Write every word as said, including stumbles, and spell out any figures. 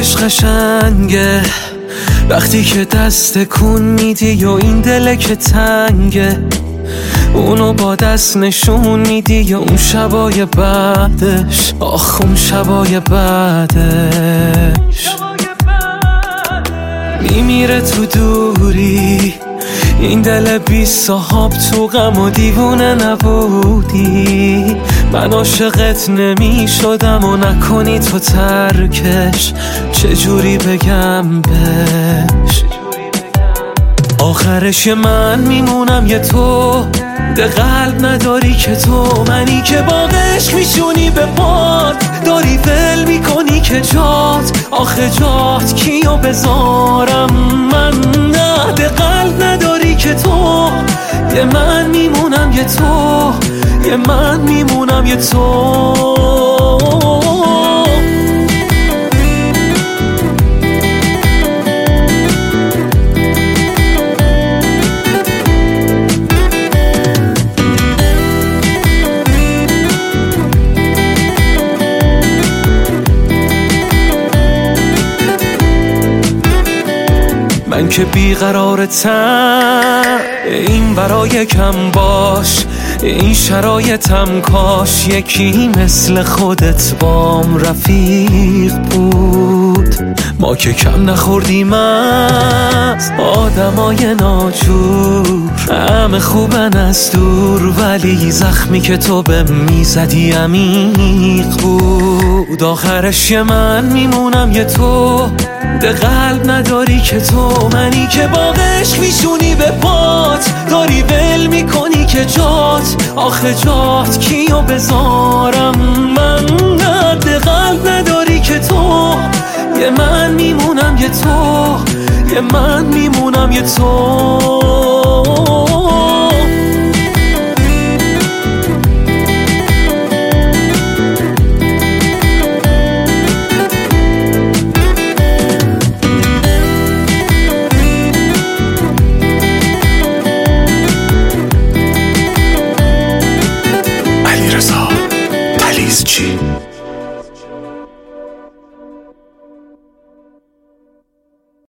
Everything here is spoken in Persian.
عشق قشنگه وقتی که دست کن میدی و این دل که تنگه، اونو با دست نشون میدی یا اون شبای بعدش، آخ اون شبای بعدش میمیره تو دوری. این دل بی صاحب تو غم و دیوونه نبودی، من عاشقت نمی شدم و نکنی تو ترکش، چجوری بگم بهش. آخرش من میمونم یه تو، ده قلب نداری که تو، منی که با عشق میشونی به باد، داری ول میکنی که جات، آخه جات کیو بذارم من. نه ده قلب نداری که تو، یه من میمونم یه تو، یه من میمونم یه تو. من که بیقرارتم این برای کم باش، این شرایطم کاش یکی مثل خودت بام رفیق بود. ما که کم نخوردیم از آدمای ناجور، همه خوبن از دور، ولی زخمی که تو به میزدی عمیق بود. آخرش یه من میمونم یه تو، ده قلب نداری که تو، منی که با عشق میشونی به پات، داری ول میکنی که جات، آخه جات کیو بذارم من. نه ده قلب نداری که تو، یه من میمونم یه تو، یه من میمونم یه تو.